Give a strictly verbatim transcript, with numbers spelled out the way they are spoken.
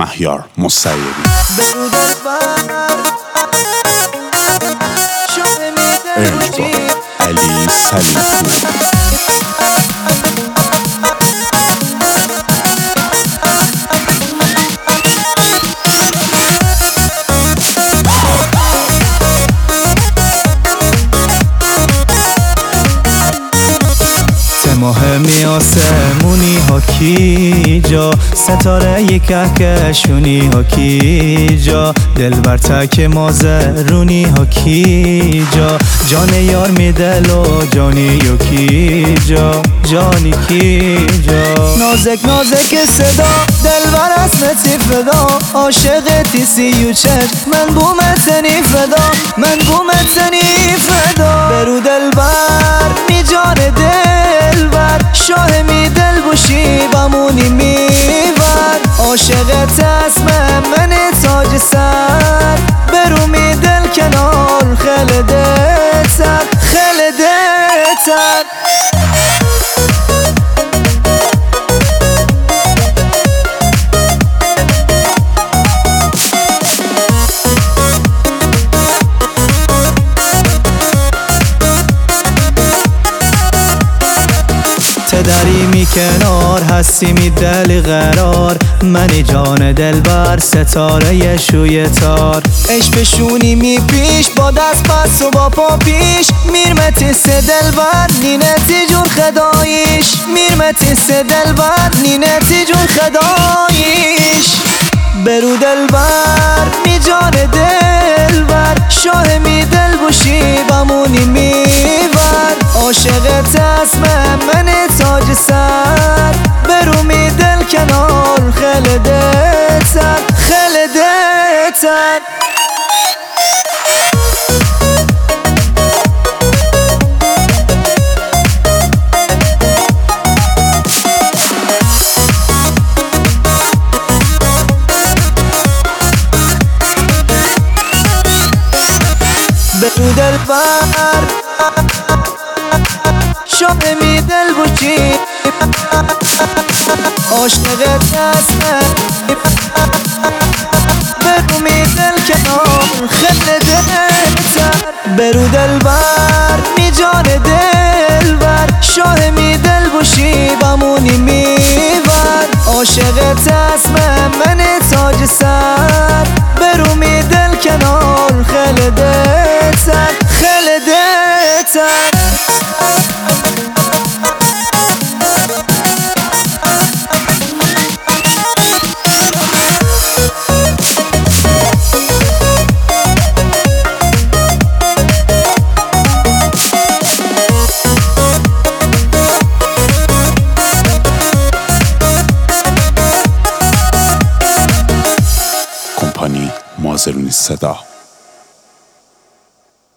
مهیار مستعیری. اجرا علی سلیم‌پور. مهمی آسمونی ها کی جا، ستاره یک کهکشونی ها کی جا، دل بر تک مازرونی ها کی جا، جان یار می دل و جانی و کی جا، جانی کی جا. نازک نازک صدا دل بر اسمتی فدا، عاشق تیسی و چشم من بومتنی فدا، من بومتنی فدا. برو دل بر می جان دل بر، شاه می دل بوشی بمونی میور، عاشقت اسم من تاج سر، برو می دل کنار خلدتر خلدتر. تدری می کنار هستی می دل قرار، منی جان دل بر ستاره شوی تار، عشق بشونی می پیش با دست پس و با پا پیش، میرمتی سه دل بر نینتی جون خداییش، میرمتی سه دل بر نینتی جون خداییش. برو دل بر می جان دل بر، شاه می دل بوشی بمونی میور، عاشقت اسم من تاج سر، برو می دل کنار خلدتر خلدتر. برو دل بر شاه می دل بوشی، عاشقت اسمه، برو می دل کنار خلدتر. برو دل بر می جان دل بر، شاه می دل بوشی بمونی میور، عاشقت اسم من تاج سر، برو می دل کنار خلدتر خلدتر. مازرونی صدا.